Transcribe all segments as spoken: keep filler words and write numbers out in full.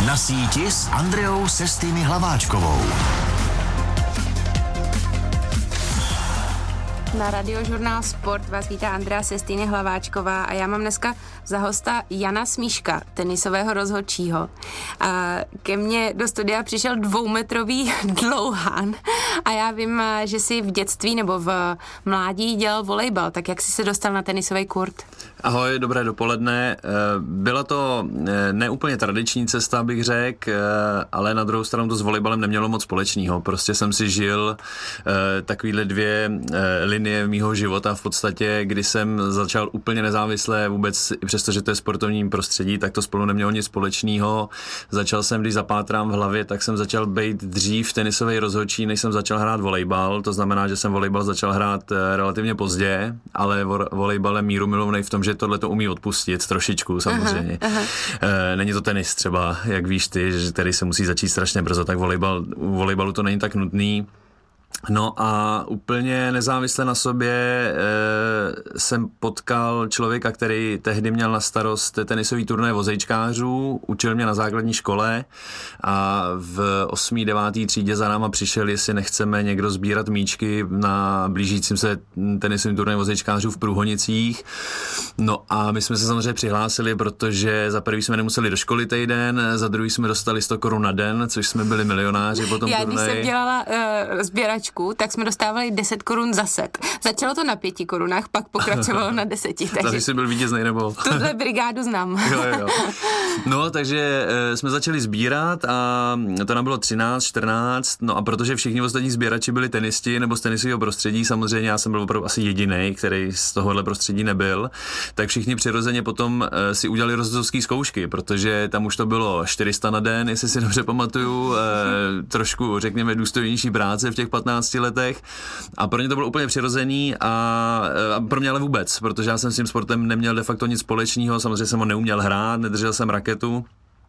Na síti s Andreou Sestými Hlaváčkovou. Na Radiožurnál Sport vás vítá Andrea Sestýny Hlaváčková a já mám dneska za hosta Jana Smíška, tenisového rozhodčího. A ke mně do studia přišel dvoumetrový dlouhán a já vím, že jsi v dětství nebo v mládí dělal volejbal, tak jak jsi se dostal na tenisový kurt? Ahoj, dobré dopoledne. Byla to neúplně tradiční cesta, bych řekl, ale na druhou stranu to s volejbalem nemělo moc společného. Prostě jsem si žil takovýhle dvě linie mýho života v podstatě, kdy jsem začal úplně nezávisle vůbec, i přestože to je sportovní prostředí, tak to spolu nemělo nic společného. Začal jsem, když zapátrám v hlavě, tak jsem začal být dřív tenisový rozhodčí, než jsem začal hrát volejbal. To znamená, že jsem volejbal začal hrát relativně pozdě, ale volejbal je míru milovnej v tom, že tohle to umí odpustit trošičku samozřejmě. Aha, aha. Není to tenis třeba, jak víš ty, který se musí začít strašně brzo, tak volejbal, u volejbalu to není tak nutný. No a úplně nezávisle na sobě e, jsem potkal člověka, který tehdy měl na starost tenisový turnaj vozejčkářů, učil mě na základní škole a v osmý, devátý třídě za náma přišel, jestli nechceme někdo sbírat míčky na blížícím se tenisovým turnaj vozejčkářů v Průhonicích. No a my jsme se samozřejmě přihlásili, protože za prvý jsme nemuseli do školy týden, za druhý jsme dostali sto korun na den, což jsme byli milionáři po tom Já turnaji. když jsem dělala uh, sběračku, tak jsme dostávali deset korun za set. Začalo to na pěti korunách, pak pokračovalo na deseti. Takže jsi byl vítěznej nebo? Tuhle brigádu znám. Jo, jo. No, takže e, jsme začali sbírat a to nám bylo třináct, čtrnáct, no a protože všichni ostatní sběrači byli tenisti nebo z tenisového prostředí, samozřejmě já jsem byl opravdu asi jedinej, který z tohohle prostředí nebyl, tak všichni přirozeně potom e, si udělali rozhodcovské zkoušky, protože tam už to bylo čtyři sta na den, jestli si dobře pamatuju, e, trošku, řekněme, důstojnější práce v těch patnácti letech a pro ně to bylo úplně přirozený a, a pro mě ale vůbec, protože já jsem s tím sportem neměl de facto nic společného, samozřejmě jsem ho neuměl hrát, nedržel jsem raketu.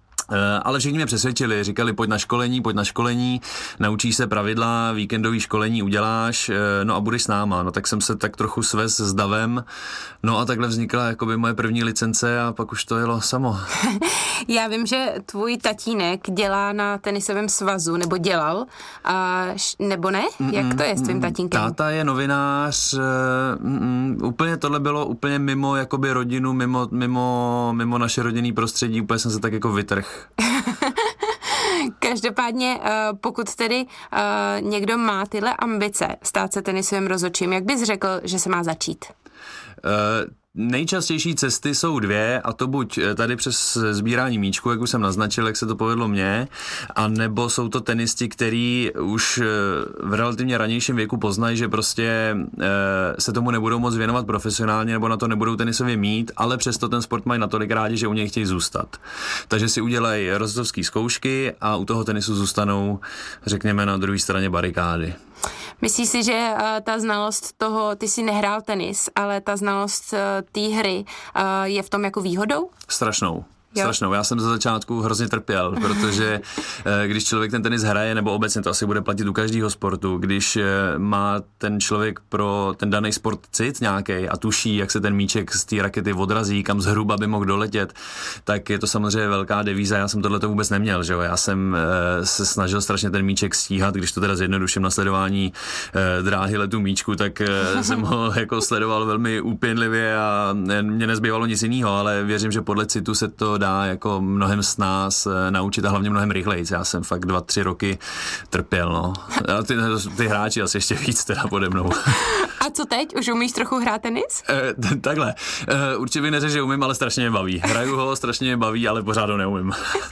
Ale všichni mě přesvědčili, říkali, pojď na školení, pojď na školení, naučíš se pravidla, víkendový školení uděláš, no a budeš s náma. No tak jsem se tak trochu svez s davem, no a takhle vznikla jakoby moje první licence a pak už to jelo samo. Já vím, že tvůj tatínek dělá na tenisovém svazu, nebo dělal, a, nebo ne? Jak to je s tvým tatínkem? Táta je novinář, mm, úplně tohle bylo úplně mimo jakoby rodinu, mimo, mimo, mimo naše rodinný prostředí, úplně jsem se tak jako vytrhl. Každopádně, pokud tedy někdo má tyhle ambice stát se tenisovým rozhodčím, jak bys řekl, že se má začít? Uh... Nejčastější cesty jsou dvě, a to buď tady přes sbírání míčku, jak už jsem naznačil, jak se to povedlo mně, a nebo jsou to tenisti, který už v relativně ranějším věku poznají, že prostě se tomu nebudou moc věnovat profesionálně nebo na to nebudou tenisově mít, ale přesto ten sport mají natolik rádi, že u něj chtějí zůstat. Takže si udělají rozhodcovské zkoušky a u toho tenisu zůstanou, řekněme, na druhé straně barikády. Myslíš si, že uh, ta znalost toho, ty jsi nehrál tenis, ale ta znalost uh, té hry uh, je v tom jako výhodou? Strašnou. Strašnou. Já jsem za začátku hrozně trpěl, protože když člověk ten tenis hraje, nebo obecně to asi bude platit u každého sportu, když má ten člověk pro ten daný sport cit nějaký a tuší, jak se ten míček z té rakety odrazí, kam zhruba by mohl doletět, tak je to samozřejmě velká devíza. Já jsem tohle to vůbec neměl, že jo. Já jsem se snažil strašně ten míček stíhat, když to teda zjednoduším na sledování dráhy letu míčku, tak jsem ho jako sledoval velmi úpěnlivě a mě nezbývalo nic jiného, ale věřím, že podle citu se to dá jako mnohem s nás naučit a hlavně mnohem rychleji. Já jsem fakt dva, tři roky trpěl, no. A ty, ty hráči asi ještě víc teda pode mnou. A co teď? Už umíš trochu hrát tenis? E, takhle. E, určitě bych neřekl, že umím, ale strašně mě baví. Hraju ho, strašně mě baví, ale pořád ho neumím.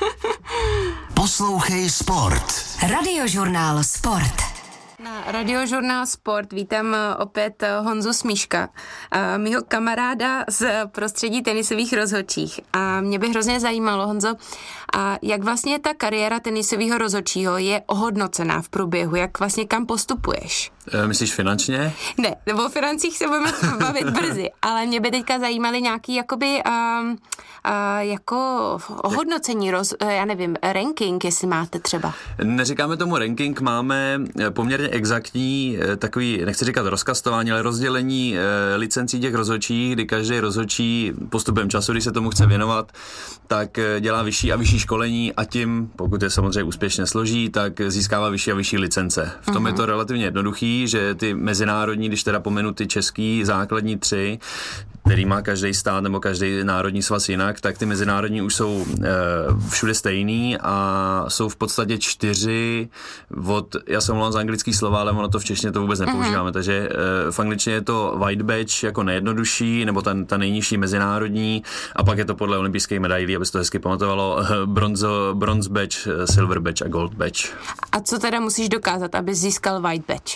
Poslouchej Sport. Radiožurnál Sport. Na Radiožurnál Sport vítám opět Honzu Smíška, mýho kamaráda z prostředí tenisových rozhodčích. A mě by hrozně zajímalo, Honzo, a jak vlastně ta kariéra tenisového rozhodčího je ohodnocená v průběhu, jak vlastně kam postupuješ? E, myslíš finančně? Ne, o financích se budeme bavit brzy, ale mě by teďka zajímaly nějaký jakoby um, uh, jako ohodnocení, roz, já nevím, ranking, jestli máte třeba. Neříkáme tomu ranking, máme poměrně exaktní takový, nechci říkat rozkastování, ale rozdělení e, licencí těch rozhodčích, kdy každý rozhodčí postupem času, když se tomu chce věnovat, tak dělá vyšší a vyšší školení a tím, pokud je samozřejmě úspěšně složí, tak získává vyšší a vyšší licence. V tom uh-huh. je to relativně jednoduchý, že ty mezinárodní, když teda pomenu ty český základní tři, který má každý stát nebo každý národní svaz jinak, tak ty mezinárodní už jsou e, všude stejný a jsou v podstatě čtyři od, já jsem mluvil z anglický slova, ale ono to v češtině to vůbec nepoužíváme, uh-huh. takže e, v angličtině je to white badge jako nejjednodušší, nebo ta, ta nejnižší mezinárodní a pak je to podle olympijských medailí, aby se to hezky pamatovalo, bronze, bronze badge, silver badge a gold badge. A co teda musíš dokázat, aby získal white badge?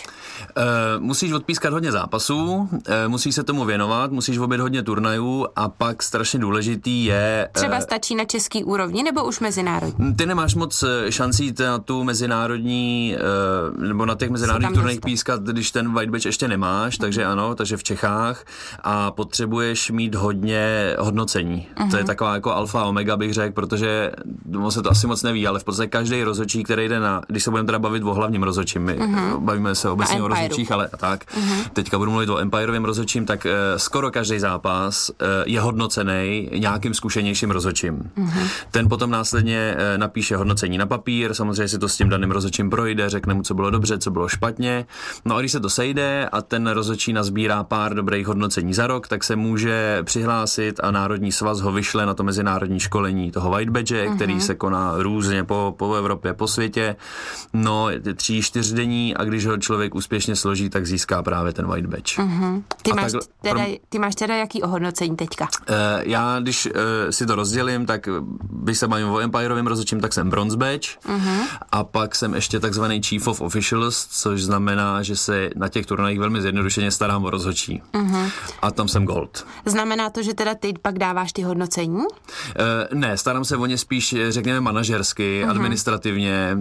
E, musíš odpískat hodně zápasů, e, musíš se tomu věnovat, musíš obět hodně turnajů a pak strašně důležitý je... Třeba e, stačí na český úrovni nebo už mezinárodní? Ty nemáš moc šancí jít na tu mezinárodní, e, nebo na těch mezinárodních turnajích pískat, když ten white badge ještě nemáš, mm. takže ano, takže v Čechách a potřebuješ mít hodně hodnocení. Mm-hmm. To je taková jako alfa omega, bych řekl, protože on se to asi moc neví, ale v podstatě každý rozhodčí, který jde na, když se budeme teda bavit o hlavním rozhodčím, my mm-hmm. bavíme se obecně o rozhodčích, ale tak, mm-hmm. teďka budu mluvit o empirovém rozhodčím, tak uh, skoro každý zápas uh, je hodnocený nějakým zkušenějším rozhodčím. Mm-hmm. Ten potom následně uh, napíše hodnocení na papír, samozřejmě si to s tím daným rozhodčím projde, řekne mu, co bylo dobře, co bylo špatně. No a když se to sejde a ten rozhodčí nazbírá pár dobrých hodnocení za rok, tak se může přihlásit a Národní svaz ho vyšle na to mezinárodní školení toho white badge, mm-hmm. který se koná různě po, po Evropě, po světě. No, tří, čtyřdenní a když ho člověk úspěšně složí, tak získá právě ten white badge. Mm-hmm. Ty, máš tak, teda, ty máš teda jaký ohodnocení teďka? Uh, já, když uh, si to rozdělím, tak když se bavím o empirovém rozhodčím, tak jsem bronze badge mm-hmm. a pak jsem ještě takzvaný chief of officials, což znamená, že se na těch turnajích velmi zjednodušeně starám o rozhodčí. Mm-hmm. A tam jsem gold. Znamená to, že teda ty pak dáváš ty hodnocení? Uh, ne, starám se o ně spíš, řekněme, manažersky, uh-huh. administrativně,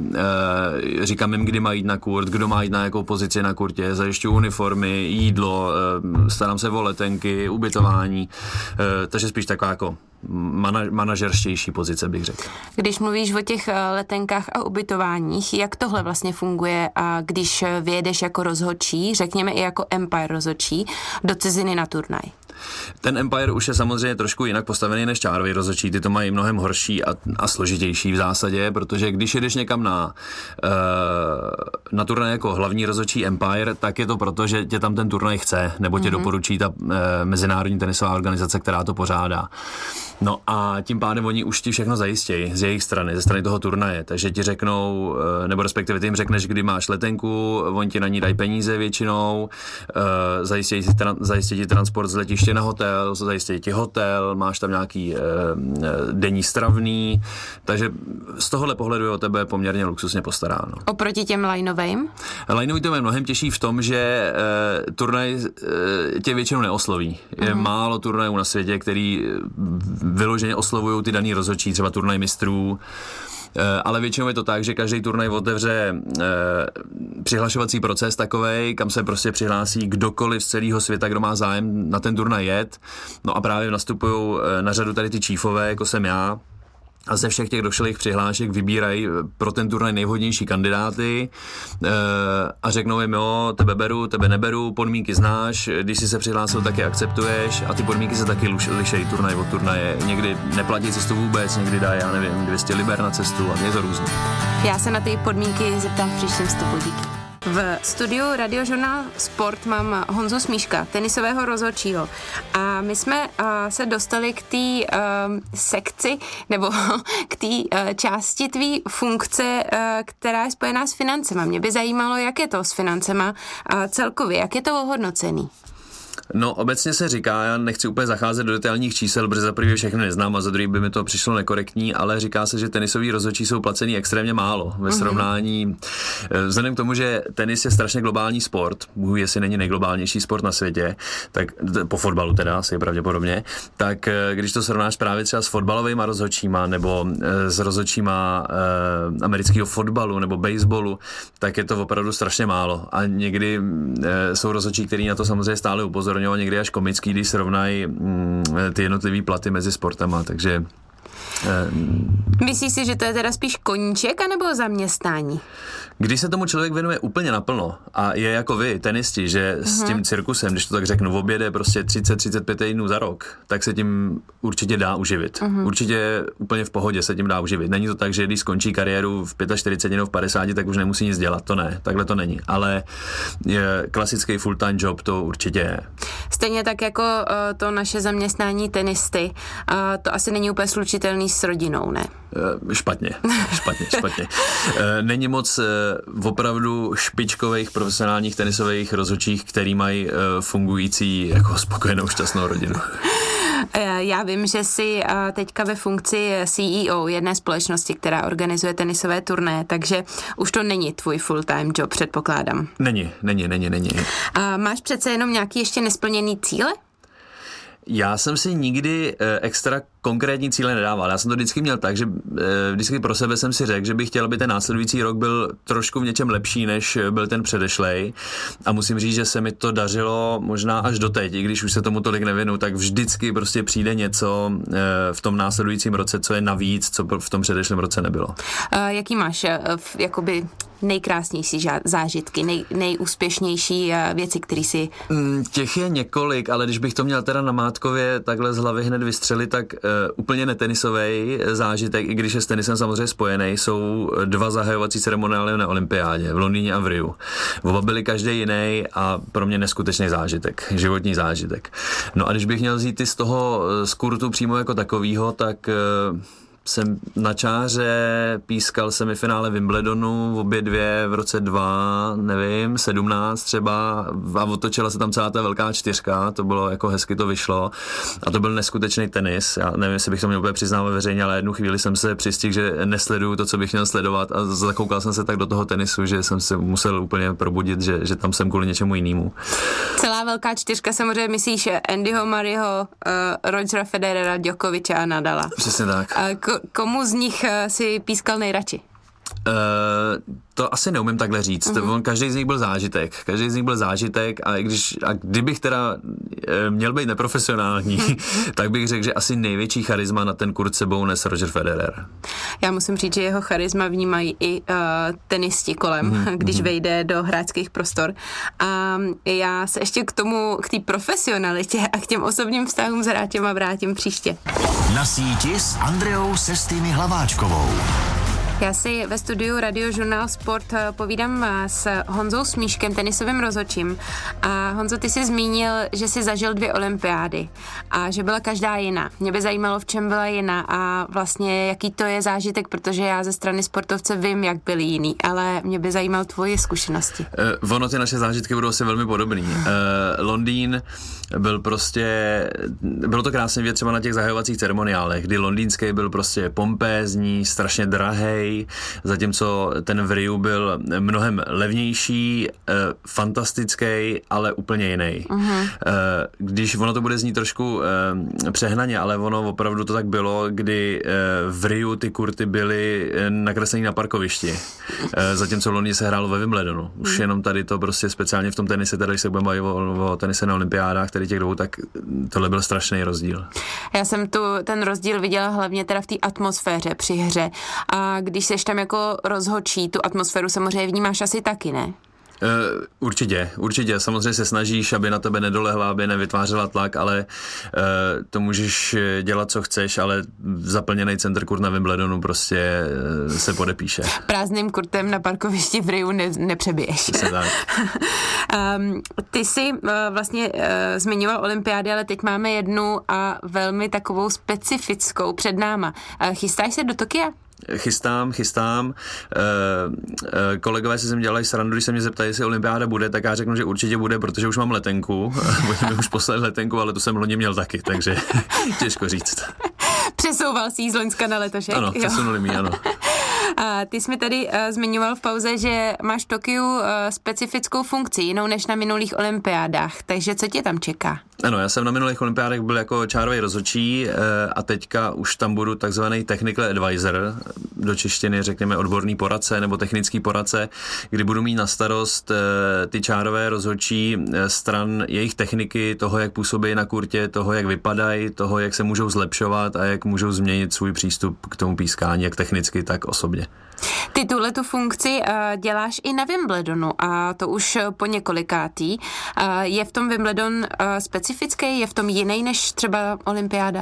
uh, říkám jim, kdy má jít na kurt, kdo má jít na jakou pozici na kurtě, zajišťuji uniformy, jídlo, uh, starám se o letenky, ubytování, uh, takže spíš taková jako mana- manažerštější pozice, bych řekl. Když mluvíš o těch letenkách a ubytováních, jak tohle vlastně funguje, a když vyjedeš jako rozhodčí, řekněme i jako empire rozhodčí, do ciziny na turnaj? Ten Empire už je samozřejmě trošku jinak postavený než čárový rozhodčí, ty to mají mnohem horší a, a složitější v zásadě, protože když jedeš někam na, uh, na turnaj jako hlavní rozhodčí Empire, tak je to proto, že tě tam ten turnaj chce, nebo tě mm-hmm. doporučí ta uh, mezinárodní tenisová organizace, která to pořádá. No a tím pádem oni už ti všechno zajistějí z jejich strany, ze strany toho turnaje, takže ti řeknou, nebo respektive ty jim řekneš, kdy máš letenku, oni ti na ní dají peníze většinou, zajistí ti, zajistí ti transport z letiště na hotel, zajistí ti hotel, máš tam nějaký denní stravný, takže z tohohle pohledu je o tebe poměrně luxusně postaráno. Oproti těm lineovým? Lineový to je mnohem těžší v tom, že turnaj tě většinou neosloví. Je uh-huh. málo turnajů na světě, který vyloženě oslovují ty daný rozhodčí, třeba turnaj mistrů, ale většinou je to tak, že každý turnaj otevře eh, přihlašovací proces takovej, kam se prostě přihlásí kdokoliv z celého světa, kdo má zájem na ten turnaj jet. No a právě nastupují na řadu tady ty chiefové, jako jsem já, a ze všech těch došlých přihlášek vybírají pro ten turnaj nejvhodnější kandidáty e, a řeknou jim, jo, tebe beru, tebe neberu, podmínky znáš, když jsi se přihlásil, tak je akceptuješ a ty podmínky se taky lišejí turnaj od turnaje. Někdy neplatí cestu vůbec, někdy dají, já nevím, dvě stě liber na cestu a je to různé. Já se na ty podmínky zeptám v příštím vstupu, díky. V studiu Radiožurnál Sport mám Honzu Smíška, tenisového rozhodčího. A my jsme uh, se dostali k té uh, sekci, nebo k té uh, části tvý funkce, uh, která je spojená s financema. Mě by zajímalo, jak je to s financema uh, celkově, jak je to ohodnocený. No, obecně se říká, já nechci úplně zacházet do detailních čísel, protože za prvý všechny neznám a za druhý by mi to přišlo nekorektní, ale říká se, že tenisoví rozhodčí jsou placený extrémně málo ve srovnání. Vzhledem k tomu, že tenis je strašně globální sport, bůh jestli není nejglobálnější sport na světě, tak po fotbalu teda asi pravděpodobně, tak když to srovnáš právě třeba s fotbalovými rozhodčíma nebo s rozhodčíma eh, amerického fotbalu nebo baseballu, tak je to opravdu strašně málo. A někdy eh, jsou rozhodčí, kteří na to samozřejmě stále upozorňují, někdy až komický, když srovnají mm, ty jednotlivý platy mezi sportama, takže Myslíš si, že to je teda spíš koníček anebo zaměstnání? Když se tomu člověk věnuje úplně naplno a je jako vy, tenisti, že s tím cirkusem, když to tak řeknu, v obědě prostě třicet třicet pět týdnů za rok, tak se tím určitě dá uživit. Uh-huh. Určitě úplně v pohodě se tím dá uživit. Není to tak, že když skončí kariéru v čtyřiceti pěti nebo v padesáti, tak už nemusí nic dělat. To ne, takhle to není. Ale je klasický full-time job to určitě je. Stejně tak jako uh, to naše zaměstnání tenisty, uh, to asi není úplně slučitelný s rodinou, ne? Uh, špatně, špatně, špatně. Uh, není moc uh, opravdu špičkových profesionálních tenisových rozhodčích, který mají uh, fungující jako spokojenou šťastnou rodinu. Já vím, že jsi teďka ve funkci C E O jedné společnosti, která organizuje tenisové turné, takže už to není tvůj full-time job, předpokládám. Není, není, není, není. A máš přece jenom nějaký ještě nesplněný cíle? Já jsem si nikdy eh, extra konkrétní cíle nedával. Já jsem to vždycky měl tak, že eh, vždycky pro sebe jsem si řekl, že bych chtěl, aby ten následující rok byl trošku v něčem lepší, než byl ten předešlej. A musím říct, že se mi to dařilo možná až doteď, i když už se tomu tolik nevěnu, tak vždycky prostě přijde něco eh, v tom následujícím roce, co je navíc, co v tom předešlém roce nebylo. Uh, jaký máš uh, jakoby nejkrásnější zážitky, nej, nejúspěšnější věci, které si... Těch je několik, ale když bych to měl teda na Mátkově takhle z hlavy hned vystřelit, tak uh, úplně netenisový zážitek, i když je s tenisem samozřejmě spojený, jsou dva zahajovací ceremoniály na olympiádě v Londýně a v Riu. Oba byly každý jiný a pro mě neskutečný zážitek, životní zážitek. No a když bych měl vzít ty z toho z kurtu přímo jako takovýho, tak... Uh, jsem na čáře pískal semifinále Wimbledonu, obě dvě v roce dva, nevím, sedmnáct třeba a otočila se tam celá ta velká čtyřka, to bylo jako hezky to vyšlo a to byl neskutečný tenis, já nevím, jestli bych to měl úplně přiznávat veřejně, ale jednu chvíli jsem se přistihl, že nesleduju to, co bych měl sledovat a zakoukal jsem se tak do toho tenisu, že jsem se musel úplně probudit, že, že tam jsem kvůli něčemu jinému. Celá velká čtyřka samozřejmě myslíš Andyho Murrayho, uh, Rogera Federera, Djokoviče a Nadala. Přesně tak. Uh, ko- komu z nich uh, si pískal nejradši? Uh, to asi neumím takhle říct. Uh-huh. On, každý z nich byl zážitek. Každý z nich byl zážitek a, i když, a kdybych teda měl být neprofesionální, tak bych řekl, že asi největší charisma na ten kurt sebou nes Roger Federer. Já musím říct, že jeho charisma vnímají i uh, tenisti kolem, uh-huh. když vejde do hráčských prostor. A já se ještě k tomu, k té profesionalitě a k těm osobním vztahům s hráčema vrátím příště. Na síti s Andreou Sestými Hlaváčkovou. Já si ve studiu Radiožurnál Sport povídám s Honzou Smíškem, tenisovým rozhodčím. A Honzo, ty jsi zmínil, že jsi zažil dvě olympiády a že byla každá jiná. Mě by zajímalo, v čem byla jiná a vlastně jaký to je zážitek, protože já ze strany sportovce vím, jak byly jiný, ale mě by zajímalo tvoje zkušenosti. Uh, ono, ty naše zážitky budou asi velmi podobný. Uh, Londýn byl prostě, bylo to krásně vidět třeba na těch zahajovacích ceremoniálech, kdy londýnský byl prostě pompézní, strašně drahej, zatímco ten v Riu byl mnohem levnější, eh, fantastický, ale úplně jiný. Uh-huh. Eh, když ono to bude znít trošku eh, přehnaně, ale ono opravdu to tak bylo, kdy eh, v Riu ty kurty byly eh, nakreslený na parkovišti, eh, zatímco v Londýně se hrálo ve Wimbledonu. Už uh-huh. jenom tady to prostě speciálně v tom tenise, tady se budeme bavit o, o tenise na olympiádách, tady těch dvou, tak tohle byl strašný rozdíl. Já jsem tu ten rozdíl viděla hlavně teda v té atmosféře při hře a když seš tam jako rozhodčí, tu atmosféru samozřejmě vnímáš asi taky, ne? Uh, určitě, určitě. Samozřejmě se snažíš, aby na tebe nedolehla, aby nevytvářela tlak, ale uh, to můžeš dělat, co chceš, ale zaplněný center kurt na Wimbledonu prostě uh, se podepíše. Prázdným kurtem na parkovišti v Riu ne, nepřebiješ. Tak. um, ty jsi uh, vlastně uh, zmiňoval olympiády, ale teď máme jednu a velmi takovou specifickou před náma. Uh, chystáš se do Tokia? Chystám, chystám. E, e, kolegové si sem dělají srandu, když se mě zeptají, jestli olympiáda bude, tak já řeknu, že určitě bude, protože už mám letenku. Oni mi už poslali letenku, ale tu jsem loni měl taky, takže těžko říct. Přesouval jsi jí z Loňska na letošek? Ano, přesunuli mi, ano. A ty jsi mi tady uh, zmiňoval v pauze, že máš v Tokiu uh, specifickou funkci, jinou než na minulých olympiádách, takže co tě tam čeká? Ano, já jsem na minulých olympiádách byl jako čárový rozhodčí a teďka už tam budu takzvaný technical advisor, do češtiny řekněme odborný poradce nebo technický poradce, kdy budu mít na starost ty čárové rozhodčí stran jejich techniky, toho, jak působí na kurtě, toho, jak vypadají, toho, jak se můžou zlepšovat a jak můžou změnit svůj přístup k tomu pískání, jak technicky, tak osobně. Ty tuhle tu funkci uh, děláš i na Wimbledonu a to už po několikátý. Uh, je v tom Wimbledon uh, specifický? Je v tom jiný než třeba olympiáda?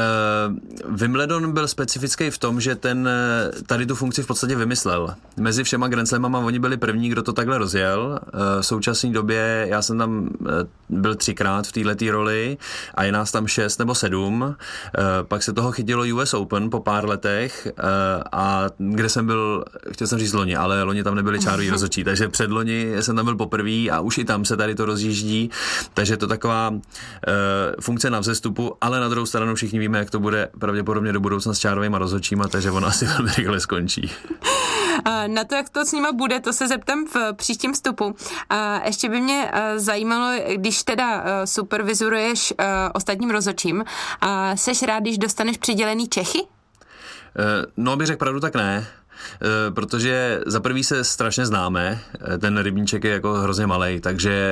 Uh, Wimbledon byl specifický v tom, že ten tady tu funkci v podstatě vymyslel. Mezi všema Grand Slamama oni byli první, kdo to takhle rozjel. Uh, v současné době já jsem tam uh, byl třikrát v této roli a je nás tam šest nebo sedm. Uh, pak se toho chytilo U S Open po pár letech uh, a kde jsem byl, chtěl jsem říct loni, ale loni tam nebyli čároví rozhodčí, takže předloni jsem tam byl poprvý a už i tam se tady to rozjíždí, takže to taková uh, funkce na vzestupu, ale na druhou stranu všichni víme, jak to bude pravděpodobně do budoucna s čárovýma rozhodčíma, takže ono asi velmi rychle skončí. Na to, jak to s nima bude, to se zeptám v příštím vstupu. A ještě by mě zajímalo, když teda supervizoruješ ostatním rozhodčím, a seš rád, když dostaneš přidělený Čechy? No, bych řekl pravdu, tak ne. Protože za prvý se strašně známe, ten rybníček je jako hrozně malej, takže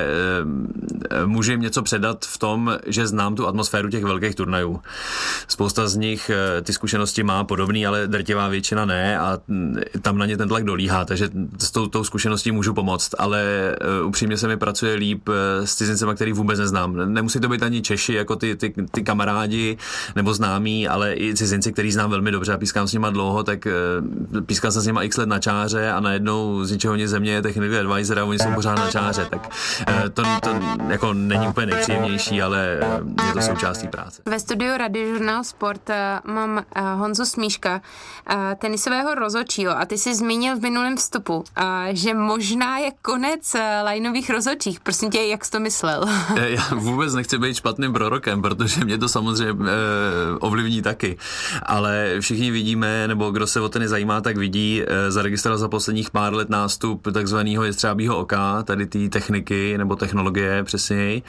můžu jim něco předat v tom, že znám tu atmosféru těch velkých turnajů. Spousta z nich ty zkušenosti má podobný, ale drtivá většina ne a tam na ně ten tlak dolíhá, takže s tou, tou zkušeností můžu pomoct, ale upřímně se mi pracuje líp s cizincema, který vůbec neznám. Nemusí to být ani Češi, jako ty, ty, ty kamarádi nebo známí, ale i cizinci, který znám velmi dobře a pískám s nima dlouho, tak pískal jsem s nima x let na čáře a najednou z ničeho nic země je technical advisor a oni jsou pořád na čáře, tak to, to jako není úplně nejpříjemnější, ale je to součástí práce. Ve studiu Radiožurnál Sport mám Honzu Smíška, tenisového rozhodčího, a ty jsi zmínil v minulém vstupu, že možná je konec lineových rozhodčích. Prosím tě, jak jsi to myslel? Já vůbec nechci být špatným prorokem, protože mě to samozřejmě ovlivní taky, ale všichni vidíme, nebo kdo se o tenis zajímá, tak vidí, zaregistroval za posledních pár let nástup takzvaného jestřábího oka, tady té techniky nebo technologie přesněji,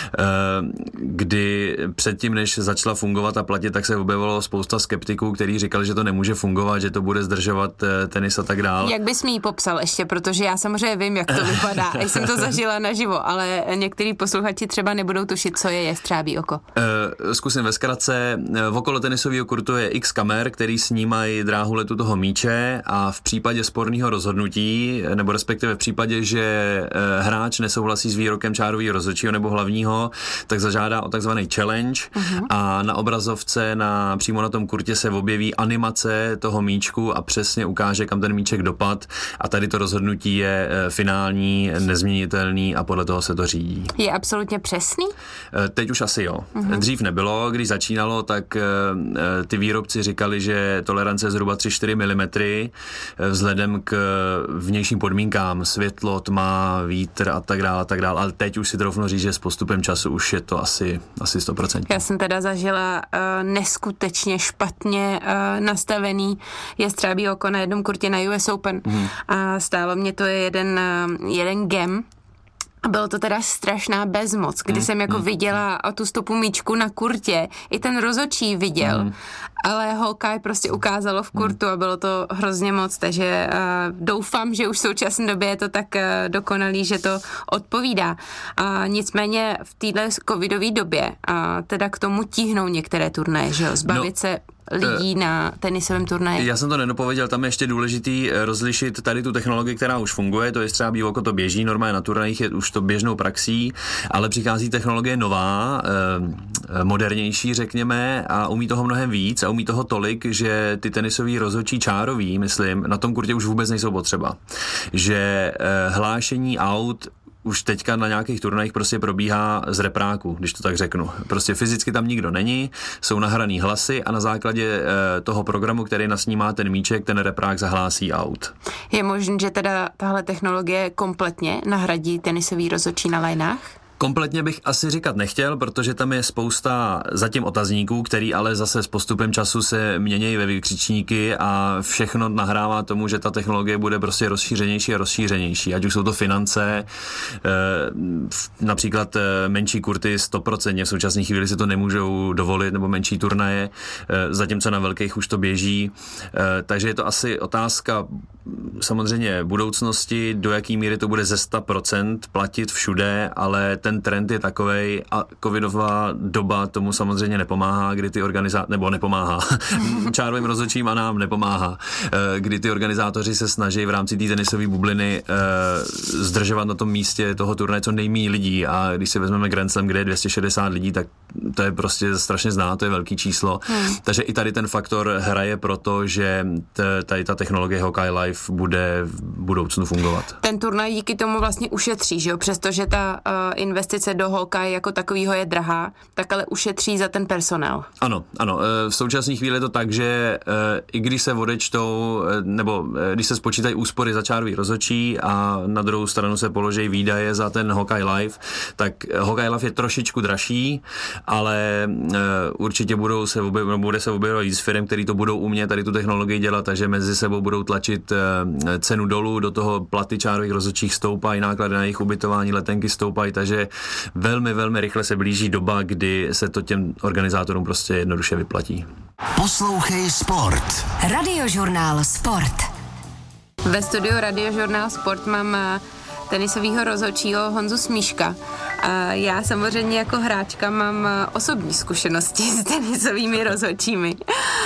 kdy předtím, než začala fungovat a platit, tak se objevilo spousta skeptiků, kteří říkali, že to nemůže fungovat, že to bude zdržovat tenis a tak dál. Jak bys mi ji popsal ještě, protože já samozřejmě vím, jak to vypadá a jsem to zažila naživo, ale některý posluchači třeba nebudou tušit, co je jestřábí oko. Zkusím ve zkratce. Okolo tenisového kurtu je x kamer, který snímají dráhu letu toho míče a v případě sporného rozhodnutí, nebo respektive v případě, že hráč nesouhlasí s výrokem čárového rozhodčího nebo hlavního, tak zažádá o takzvaný challenge uh-huh. a na obrazovce na, přímo na tom kurtě se objeví animace toho míčku a přesně ukáže, kam ten míček dopad a tady to rozhodnutí je finální, nezměnitelný a podle toho se to řídí. Je absolutně přesný? Teď už asi jo. Uh-huh. Dřív nebylo, když začínalo, tak ty výrobci říkali, že tolerance je zhruba tři čtyři milimetry vzhledem k vnějším podmínkám, světlo, tma, vítr a tak dále, a tak dále. Ale teď už si troufnu říct, že s postupem času už je to asi, asi sto procent. Já jsem teda zažila uh, neskutečně špatně uh, nastavený jestřábí oko na jednom kurtě na U S Open hmm. a stálo mě to jeden, uh, jeden gem. A bylo to teda strašná bezmoc, kdy mm, jsem jako mm, viděla o tu stopu míčku na kurtě, i ten rozhodčí viděl, mm. ale Hawkeye prostě ukázalo v kurtu mm. a bylo to hrozně moc, takže uh, doufám, že už v současné době je to tak uh, dokonalý, že to odpovídá. A nicméně v téhle covidové době a teda k tomu tíhnou některé turnaje, že jo, zbavit no. se lidí na tenisovém turnaji. Já jsem to nedopověděl, tam je ještě důležitý rozlišit tady tu technologii, která už funguje, to je třeba oko, to běží, normálně na turnajích je už to běžnou praxí, ale přichází technologie nová, eh, modernější, řekněme, a umí toho mnohem víc a umí toho tolik, že ty tenisový rozhodčí čárový, myslím, na tom kurtě už vůbec nejsou potřeba. Že eh, hlášení aut už teďka na nějakých turnajích prostě probíhá z repráku, když to tak řeknu. Prostě fyzicky tam nikdo není, jsou nahraný hlasy a na základě e, toho programu, který nasnímá ten míček, ten reprák zahlásí aut. Je možné, že teda tahle technologie kompletně nahradí tenisový rozhodčí na lineách? Kompletně bych asi říkat nechtěl, protože tam je spousta zatím otazníků, který ale zase s postupem času se mění ve vykřičníky a všechno nahrává tomu, že ta technologie bude prostě rozšířenější a rozšířenější. Ať už jsou to finance, například menší kurty sto procent v současné chvíli si to nemůžou dovolit, nebo menší turnaje, zatímco na velkých už to běží. Takže je to asi otázka samozřejmě budoucnosti, do jaký míry to bude ze sto procent platit všude, ale ten trend je takovej a covidová doba tomu samozřejmě nepomáhá, kdy ty organizátoři, nebo nepomáhá, čárovým rozhodčím a nám nepomáhá, kdy ty organizátoři se snaží v rámci té tenisové bubliny zdržovat na tom místě toho turnaje co nejméně lidí a když si vezmeme Grand Slam, kde je dvě stě šedesát lidí, tak to je prostě strašně zná, to je velký číslo. Hmm. Takže i tady ten faktor hraje proto, že t- tady ta technologie Hawkeye Live bude v budoucnu fungovat. Ten turnaj díky tomu vlastně ušetří, že jo? Přestože ta uh, investice do Hawkeye jako takovýho je drahá, tak ale ušetří za ten personál. Ano, ano. V současné chvíli je to tak, že i když se odečtou, nebo když se spočítají úspory za čárový rozhodčí a na druhou stranu se položí výdaje za ten Hawkeye Live, tak Hawkeye Live je trošičku dražší, ale určitě budou se objev, bude se objevovat víc firm, který to budou umět tady tu technologii dělat, takže mezi sebou budou tlačit cenu dolů, do toho platy čárových rozhodčích stoupají, náklady na jejich ubytování, letenky stoupají, takže velmi, velmi rychle se blíží doba, kdy se to těm organizátorům prostě jednoduše vyplatí. Poslouchej Sport. Radiožurnál Sport. Ve studiu Radiožurnál Sport mám tenisového rozhodčího Honzu Smíška. A já samozřejmě jako hráčka mám osobní zkušenosti s tenisovými rozhodčími.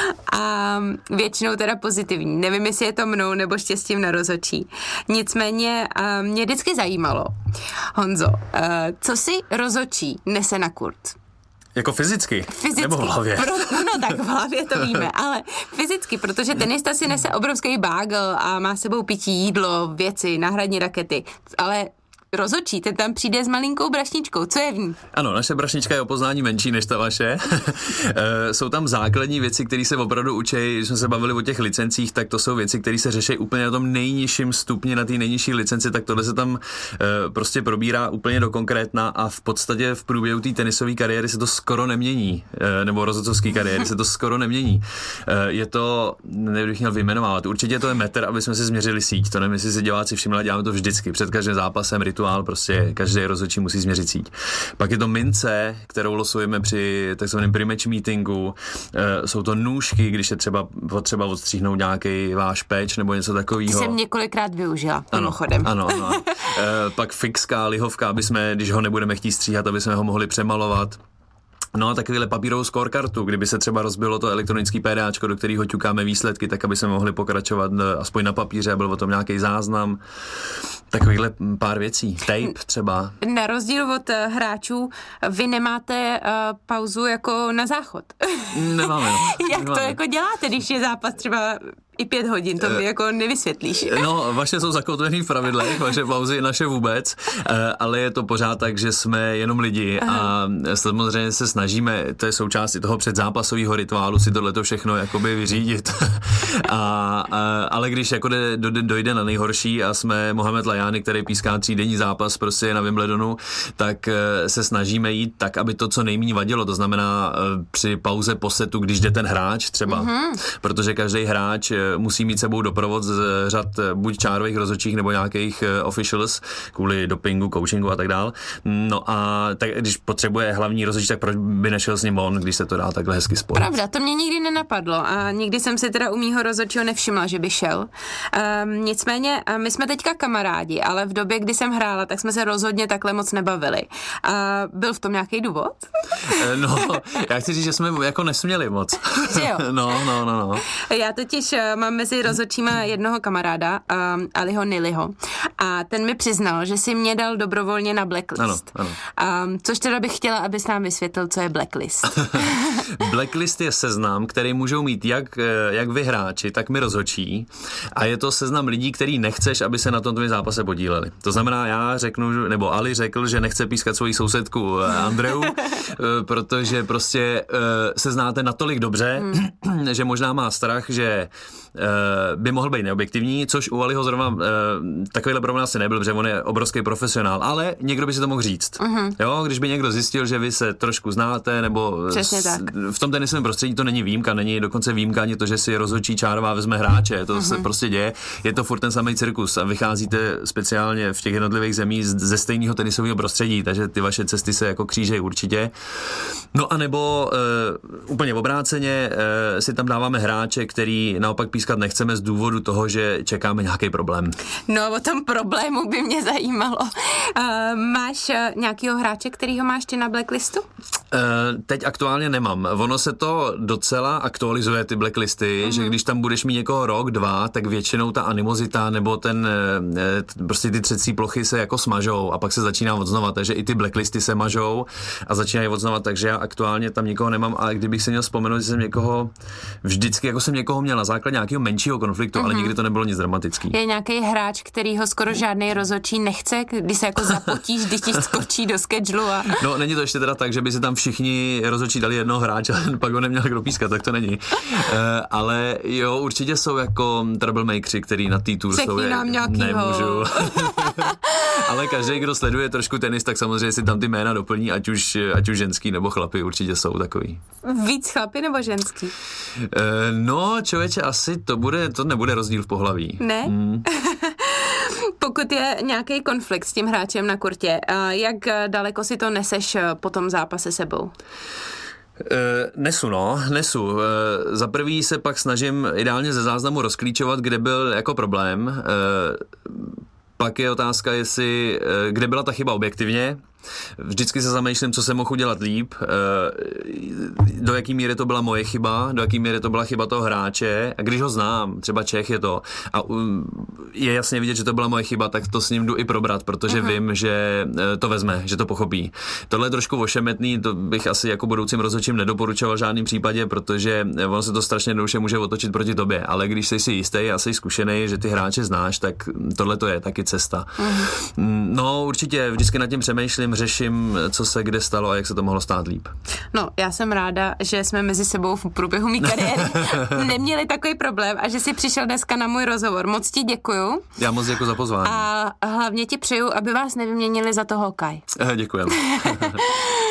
A většinou teda pozitivní. Nevím, jestli je to mnou nebo štěstím na rozhodčí. Nicméně mě vždycky zajímalo, Honzo, co si rozhodčí nese na kurt? Jako fyzicky? Fyzicky. Nebo v hlavě? Pro, no tak v hlavě to víme, ale fyzicky, protože tenista si nese obrovský bágl a má s sebou pití jídlo, věci, náhradní rakety, ale rozhodčí, ten tam přijde s malinkou brašničkou, co je v ní? Ano, naše brašnička je o poznání menší než ta vaše. Jsou tam základní věci, které se opravdu učí, když jsme se bavili o těch licencích, tak to jsou věci, které se řeší úplně na tom nejnižším stupni, na té nejnižší licenci, tak tohle se tam prostě probírá úplně do konkrétna a v podstatě v průběhu té tenisové kariéry se to skoro nemění, nebo rozhodcovské kariéry se to skoro nemění. Je to, nebych měl vyjmenovat, určitě to je metr, aby jsme si změřili síť, to nevím, jestli si diváci všimli, ale děláme to vždycky, před každým zápasem, rituál, prostě každý rozhodčí musí změřit síť. Pak je to mince, kterou losujeme při takzvaném pre-match meetingu. E, jsou to nůžky, když je třeba potřeba odstříhnout nějaký váš peč nebo něco takového. Jsem několikrát využila, mimochodem. Ano, ano. ano. E, pak fixka, lihovka, aby jsme, když ho nebudeme chtít stříhat, aby jsme ho mohli přemalovat. No a takovýhle papírovou scorekartu, kdyby se třeba rozbilo to elektronický PDAčko, do kterého ťukáme výsledky, tak aby jsme mohli pokračovat aspoň na papíře a byl o tom nějaký záznam. Takovýhle pár věcí. Tape třeba. Na rozdíl od hráčů, vy nemáte uh, pauzu jako na záchod. Nemáme. No. Jak Nemáme. to jako děláte, když je zápas třeba i pět hodin, to mi jako nevysvětlíš. No, vaše jsou zakotvený v pravidlech, vaše pauzy, naše vůbec, ale je to pořád tak, že jsme jenom lidi a samozřejmě se snažíme, to je součástí toho předzápasového rituálu, si tohleto všechno jakoby vyřídit. A, a, ale když jako de, do, dojde na nejhorší a jsme Mohamed Lajány, který píská třídenní zápas prostě na Wimbledonu, tak se snažíme jít tak, aby to co nejméně vadilo, to znamená při pauze po setu, když jde ten hráč třeba, mm-hmm. protože každý hráč musí mít sebou doprovod z řad buď čárových rozhodčích nebo nějakých officials kvůli dopingu, coachingu a tak dál. No a tak, když potřebuje hlavní rozhodčí, tak proč by nešel s ním on, když se to dá takhle hezky spojit? Pravda, to mě nikdy nenapadlo a nikdy jsem si teda u mýho rozhodčího nevšimla, že by šel. Um, nicméně, my jsme teďka kamarádi, ale v době, kdy jsem hrála, tak jsme se rozhodně takhle moc nebavili. Uh, byl v tom nějaký důvod? No, já chci říct, že jsme jako nesměli moc. Že jo? No, no, no, no. Já totiž mám mezi rozhodčíma jednoho kamaráda, um, Aliho Niliho, a ten mi přiznal, že si mě dal dobrovolně na blacklist. Ano, ano. Um, což teda bych chtěla, abys nám vysvětlil, co je blacklist. Blacklist je seznam, který můžou mít jak, jak vy hráči, tak my rozhodčí. A je to seznam lidí, který nechceš, aby se na tom tvém zápase podíleli. To znamená, já řeknu, nebo Ali řekl, že nechce pískat svoji sousedku Andreu, protože prostě se znáte natolik dobře, hmm. že možná má strach, že by mohl být neobjektivní, což u Aliho zrovna takovýhle problém asi nebyl, protože on je obrovský profesionál, ale někdo by si to mohl říct. Uh-huh. Jo, když by někdo zjistil, že vy se trošku znáte, nebo přesně tak. V tom tenisovém prostředí to není výjimka, není dokonce výjimka ani to, že si rozhodčí čárová vezme hráče, to uh-huh. se prostě děje, je to furt ten samý cirkus a vycházíte speciálně v těch jednotlivých zemích ze stejného tenisového prostředí, takže ty vaše cesty se jako křížejí určitě. No a nebo uh, úplně obráceně uh, si tam dáváme hráče, který naopak pískat nechceme z důvodu toho, že čekáme nějaký problém. No, o tom problému by mě zajímalo. Uh, máš uh, nějakýho hráče, kterýho máš ty na blacklistu? Uh, teď aktuálně nemám. Ono se to docela aktualizuje, ty blacklisty, uh-huh. že když tam budeš mít někoho rok, dva, tak většinou ta animozita nebo ten, uh, prostě ty třecí plochy se jako smažou a pak se začíná odznovat, takže i ty blacklisty se mažou a začínají odznovat, takže já aktuálně tam nikoho nemám, ale kdybych si měl vzpomenout, že jsem někoho vždycky, jako jsem někoho měl na základě nějakého menšího konfliktu, uh-huh. ale nikdy to nebylo nic dramatický. Je nějaký hráč, kterýho skoro žádný rozhodčí nechce, když se jako zapotíš, když ti skočí do schedulu a... No, není to ještě teda tak, že by se tam všichni rozhodčí dali jednoho hráče, ale pak ho neměl kdo pískat, tak to není. Uh, ale jo, určitě jsou jako troublemakeri, který na té tour jsou... Řekni nám nějakýho. Nemůžu. Ale každý, kdo sleduje trošku tenis, tak samozřejmě si tam ty jména doplní, ať už, ať už ženský nebo chlapi, určitě jsou takový. Víc chlapi nebo ženský? Uh, no, člověče, asi to bude, to nebude rozdíl v pohlaví. Ne? Mm. Pokud je nějaký konflikt s tím hráčem na kurtě, jak daleko si to neseš po tom zápase sebou? E, nesu, no, nesu. E, za prvý se pak snažím ideálně ze záznamu rozklíčovat, kde byl jako problém. E, pak je otázka, jestli, e, kde byla ta chyba objektivně. Vždycky se zamýšlím, co jsem mohl udělat líp, do jaký míry to byla moje chyba, do jaký míry to byla chyba toho hráče, a když ho znám, třeba Čech je to, a je jasně vidět, že to byla moje chyba, tak to s ním jdu i probrat, protože uh-huh. vím, že to vezme, že to pochopí. Tohle je trošku ošemetný, to bych asi jako budoucím rozhodčím nedoporučoval v žádném případě, protože ono se to strašně jednoduše může otočit proti tobě, ale když jsi si jistý a jsi zkušený, že ty hráče znáš, tak tohle to je taky cesta. Uh-huh. No, určitě vždycky nad tím přemýšlím, řeším, co se kde stalo a jak se to mohlo stát líp. No, já jsem ráda, že jsme mezi sebou v průběhu mý kariéry neměli takový problém a že jsi přišel dneska na můj rozhovor. Moc ti děkuju. Já moc děkuju za pozvání. A hlavně ti přeju, aby vás nevyměnili za to hokej. Děkujem.